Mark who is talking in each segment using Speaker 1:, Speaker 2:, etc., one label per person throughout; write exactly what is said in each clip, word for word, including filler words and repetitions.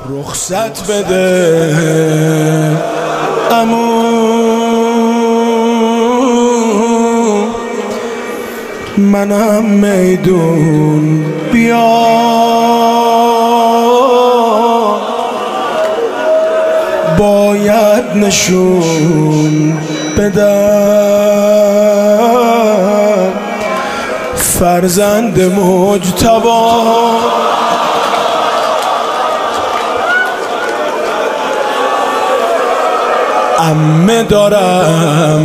Speaker 1: رخصت بده عمو، منم میدون بیا، باید نشون بدم فرزند مجتبی. عمه دارم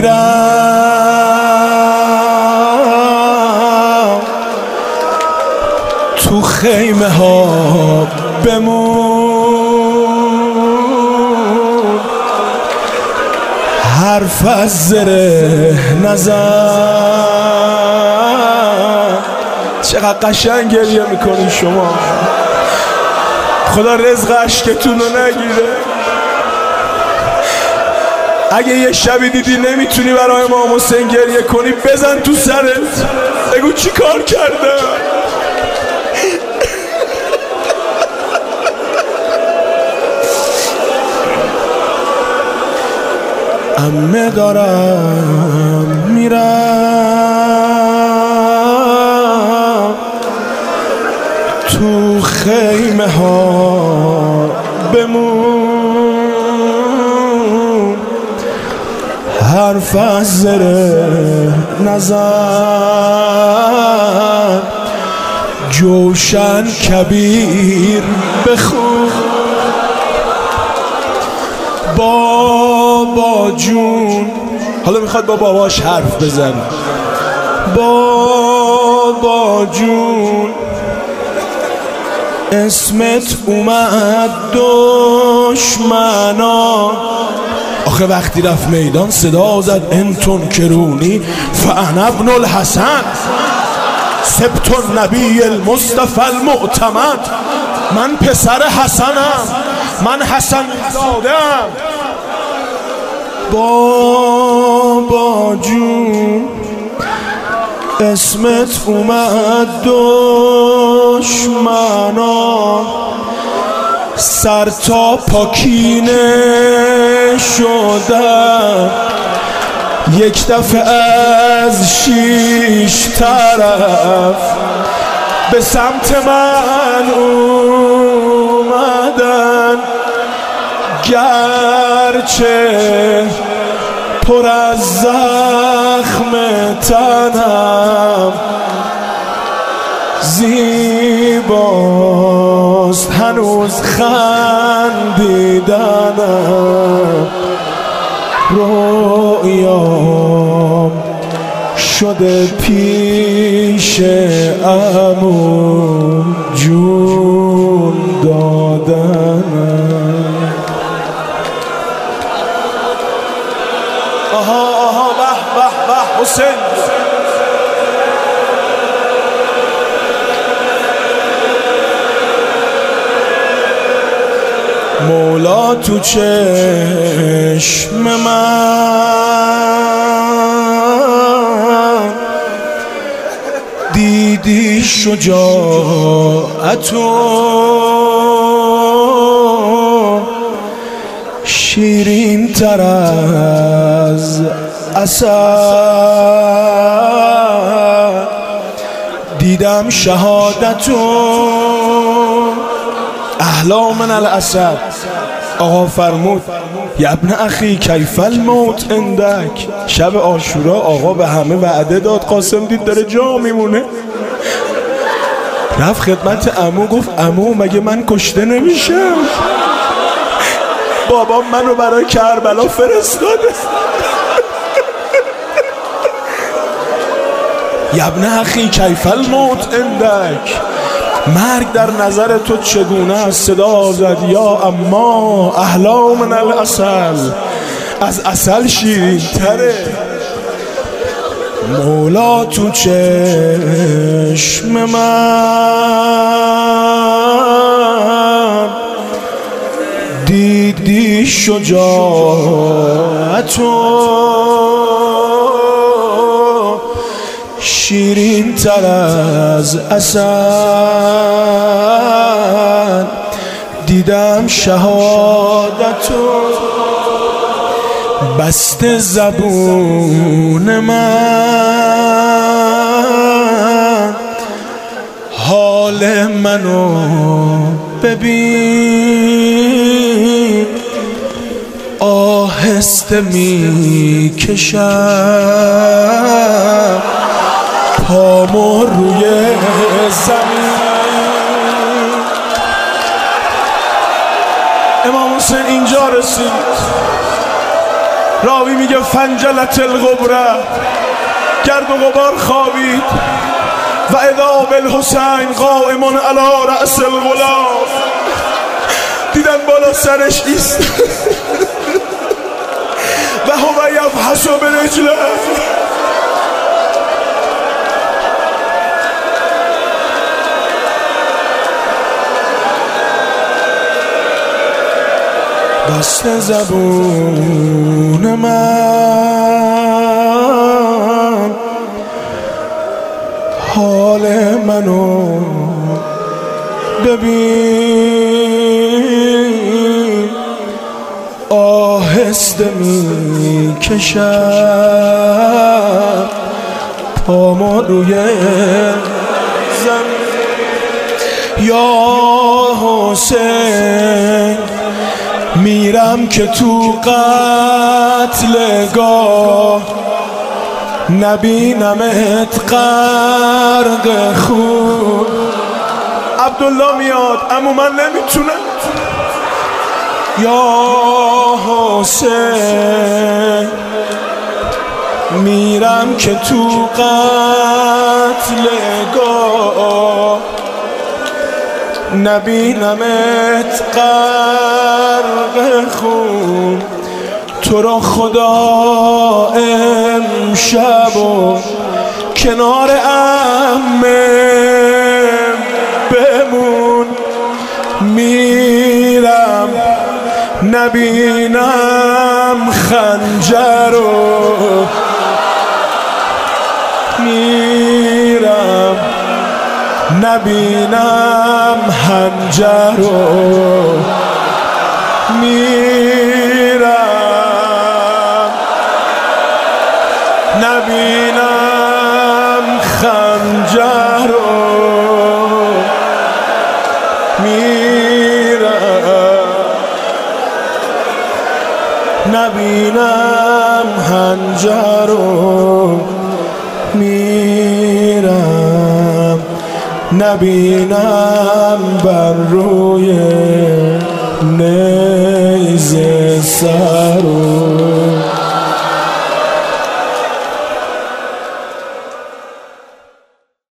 Speaker 1: میرم تو خیمه ها بمون، حرف از زره نزن. چقدر قشنگ گریه میکنی شما، خدا رزق اشکتون رو نگیره. اگه یه شبی دیدی نمیتونی برای امام حسین گریه کنی بزن تو سرت، بگو چی کار کردم. عمه دارم میرم تو خیمه ها بمون، حرف از زره نزن، جوشن کبیر بخون. بابا جون، حالا میخواد با باباش حرف بزنه. بابا جون اسمت اومد دشمنا، آخه وقتی رفت میدان صدا زد انتون کرونی فانا ابن الحسن سبت النبی المصطفى المعتمد. من پسر حسنم، من حسن زادم. بابا جون اسمت اومد دشمنا، سر تا پاکینه شدم، یک دفعه از شیش طرف به سمت من اومدن، گرچه پر از زخم تنم زیباست هنوز خندیدنم، رویام شده پیش عمو جون دادنم. آها آها به به به حسین، مولا تو چشم من دیدی شجاعتو، شیرین تر از عسل دیدم شهادتو، احلا من العسل. آقا فرمود یا ابن اخی کیف الموت عندک. شب عاشورا آقا به همه وعده داد، قاسم دید داره جا میمونه، رفت خدمت عمو گفت عمو مگه من کشته نمیشم؟ بابا منو برای کربلا فرستاده. یا ابن اخی کیف الموت عندک، مرگ در نظر تو چگونه است؟ صدا زد یا اما احلا من العسل، از عسل شیرین تره. مولا تو چشم من دیدی شجاعتو، شیرین تر از عسل دیدم شهادتو بسته زبون من، حال منو ببین آهسته می کشم پامو روی زمین. امام حسین اینجا رسید، راوی میگه فنجلت الغبره، گرد و غبار خوابید و اذا بالحسین قائم علی رأس الغلاف، دیدن بالا سرش ایست و هو یفحص برجله، بسته زبون من، حال منو ببین آهسته می کشم پامو روی زمین. یا حسین میرم که تو قتلگاه نبینمت غرق خون. عبدالله میاد اما من نمیتونم. یا حسین میرم که تو قتلگاه نبینمت غرق خون. تو را خدا امشب و کنار عمه بمون، میرم نبینم خنجر و میرم نبینم حنجر و میرم نبینم خنجر و میرم نبینم حنجر و میرم نبینم بر روی نیزه سر.